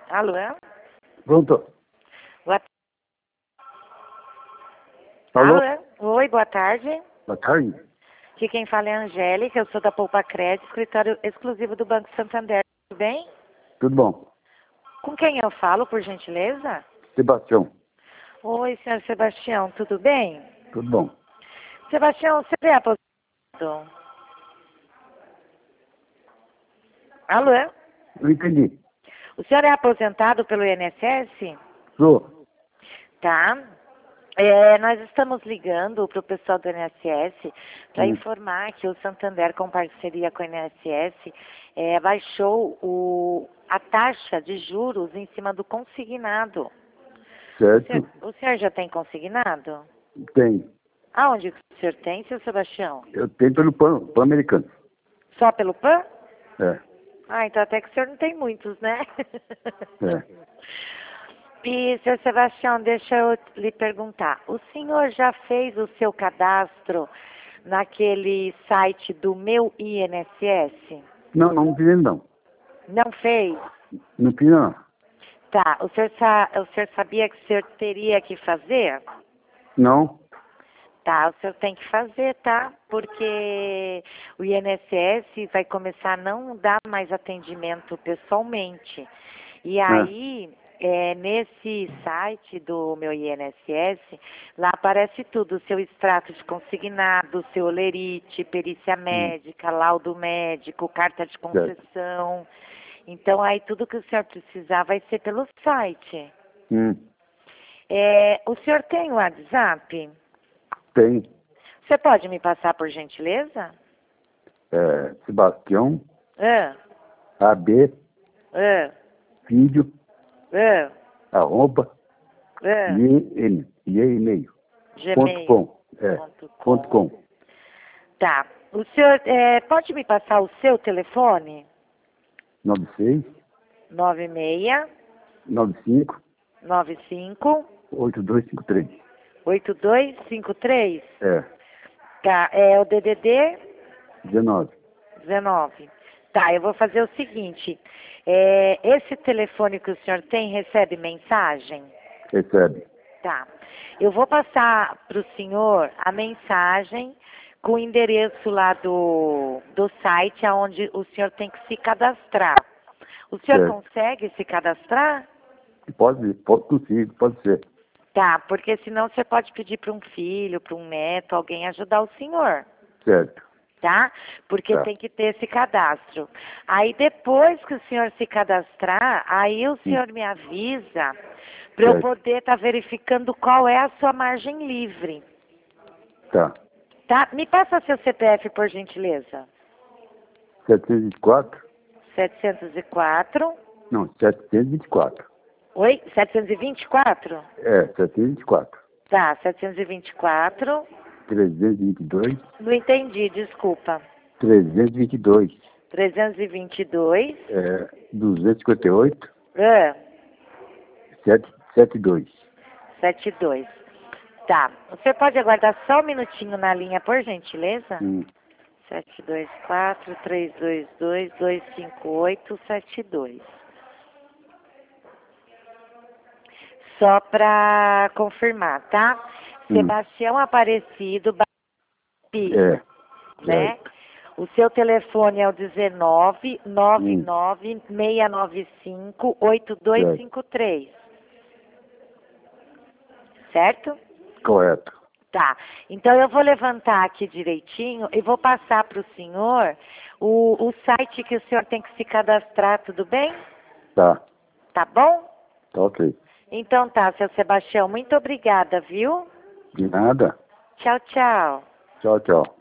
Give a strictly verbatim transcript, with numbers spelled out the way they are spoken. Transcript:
Alô? Pronto. Boa... Alô? Alô? Oi, boa tarde. Boa tarde. Aqui quem fala é a Angélica, eu sou da Poupa Crédito, escritório exclusivo do Banco Santander. Tudo bem? Tudo bom? Com quem eu falo, por gentileza? Sebastião. Oi, senhor Sebastião, tudo bem? Tudo bom. Sebastião, você é aposentado? Alô? Não entendi. O senhor é aposentado pelo I N S S? Sou. Tá. É, nós estamos ligando para o pessoal do I N S S para Hum. informar que o Santander, com parceria com o I N S S, é, baixou o, a taxa de juros em cima do consignado. O Certo. senhor, o senhor já tem consignado? Tem. Aonde que o senhor tem, seu Sebastião? Eu tenho pelo Pan, Pan Americano. Só pelo P A N? É. Ah, então até que o senhor não tem muitos, né? É. E, seu Sebastião, deixa eu lhe perguntar. O senhor já fez o seu cadastro naquele site do Meu I N S S? Não, não, não fiz ainda não. Não fez? Não fiz não. Tá. O senhor, sa o senhor sabia que o senhor teria que fazer? Não? Tá, o senhor tem que fazer, tá? Porque o I N S S vai começar a não dar mais atendimento pessoalmente. E aí, é, nesse site do Meu I N S S, lá aparece tudo, o seu extrato de consignado, seu olerite, perícia médica, laudo médico, carta de concessão. Então, aí tudo que o senhor precisar vai ser pelo site. Hum. É, o senhor tem o WhatsApp? Tem. Você pode me passar, por gentileza? É, Sebastião, Ah, A B, ah, vídeo, ah, arroba, ah, e n e e-mail. Ponto Gmail. com. É. Ponto Ponto com. com. Tá. O senhor é, pode me passar o seu telefone? nove seis, nove seis nove cinco, nove cinco oito dois cinco três. oito dois cinco três. É. Tá. É o D D D dezenove. dezenove. Tá, eu vou fazer o seguinte. É, esse telefone que o senhor tem recebe mensagem? Recebe. Tá. Eu vou passar para o senhor a mensagem com o endereço lá do, do site onde o senhor tem que se cadastrar. O senhor Certo. consegue se cadastrar? Pode, pode consigo, pode ser. Tá, porque senão você pode pedir para um filho, para um neto, alguém ajudar o senhor. Certo. Tá? Porque Tá. tem que ter esse cadastro. Aí depois que o senhor se cadastrar, aí o senhor me avisa para eu Certo. poder estar tá verificando qual é a sua margem livre. Tá. Tá? Me passa seu C P F, por gentileza. setecentos e vinte e quatro? setecentos e quatro. Não, setecentos e vinte e quatro. Oi? setecentos e vinte e quatro? É, setecentos e vinte e quatro. Tá, setecentos e vinte e quatro. trezentos e vinte e dois. Não entendi, desculpa. trezentos e vinte e dois. trezentos e vinte e dois. É, duzentos e cinquenta e oito. Ah, setecentos e setenta e dois. setenta e dois. Tá. Você pode aguardar só um minutinho na linha, por gentileza? Hum. sete dois quatro, três dois dois, dois cinco oito, sete dois. Só para confirmar, tá? Hum. Sebastião Aparecido, É. né? Certo. O seu telefone é o dezenove, nove nove, seis nove cinco, oito dois cinco três. Certo? Correto. Tá. Então eu vou levantar aqui direitinho e vou passar para o senhor o, o site que o senhor tem que se cadastrar, tudo bem? Tá. Tá bom? Tá ok. Então tá, seu Sebastião, muito obrigada, viu? De nada. Tchau, tchau. Tchau, tchau.